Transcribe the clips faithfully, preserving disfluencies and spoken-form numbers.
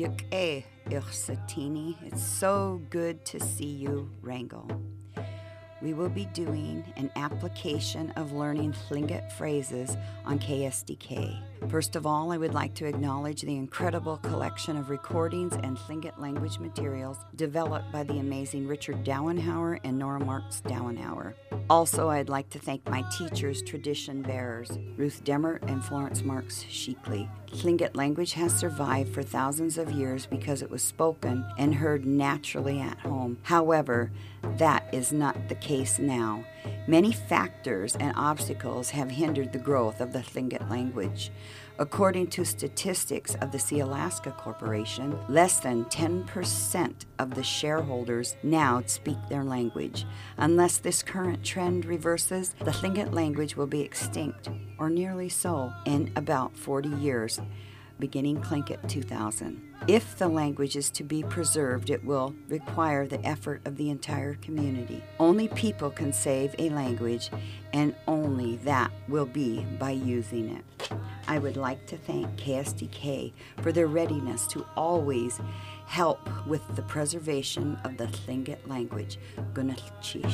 Yuk-e, Ichsatini. It's so good to see you, Wrangel. We will be doing an application of learning Tlingit phrases on K S D K. First of all, I would like to acknowledge the incredible collection of recordings and Tlingit language materials developed by the amazing Richard Dowenhauer and Nora Marks Dowenhauer. Also, I'd like to thank my teachers, tradition bearers, Ruth Demmert and Florence Marks Sheekley. Tlingit language has survived for thousands of years because it was spoken and heard naturally at home. However, that is not the case now. Many factors and obstacles have hindered the growth of the Tlingit language. According to statistics of the Sealaska Corporation, less than ten percent of the shareholders now speak their language. Unless this current trend reverses, the Tlingit language will be extinct, or nearly so, in about forty years, beginning Tlingit two thousand. If the language is to be preserved, it will require the effort of the entire community. Only people can save a language, and only that will be by using it. I would like to thank K S D K for their readiness to always help with the preservation of the Tlingit language. Gunalchish.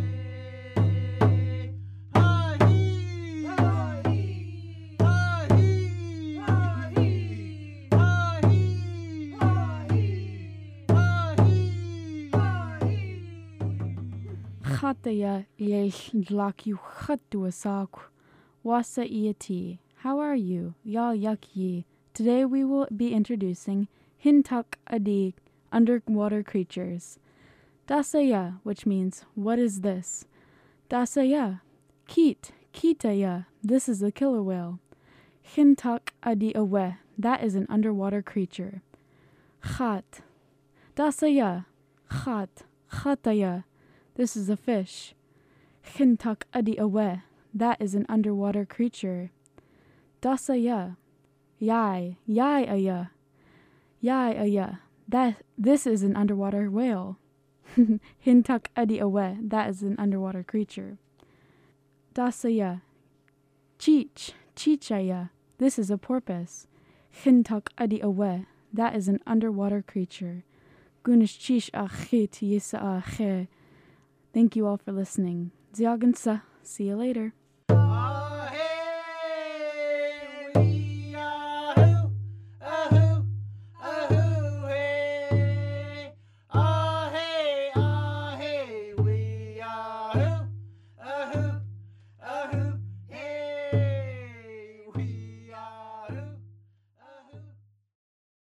Chataya yesh dlaku chatuasak wasa iati. How are you? Ya yakyi. Today we will be introducing Hintuk Adi underwater creatures. Dasaya, which means what is this? Dasaya. Keet, Kitaya. This is a killer whale. Hintuk Adi awe. That is an underwater creature. Khat. Dasaya. Khat. Khataya. This is a fish. Hintuk Adi awe. That is an underwater creature. Dasaya. Yai. Yai aya. Yai aya. That this is an underwater whale. Hintuk Adi awe. That is an underwater creature. Dasaya. Cheech. Cheechaya. This is a porpoise. Hintuk Adi awe. That is an underwater creature. Gunish chish achit yisa ache. Thank you all for listening. Ziagansa. See you later.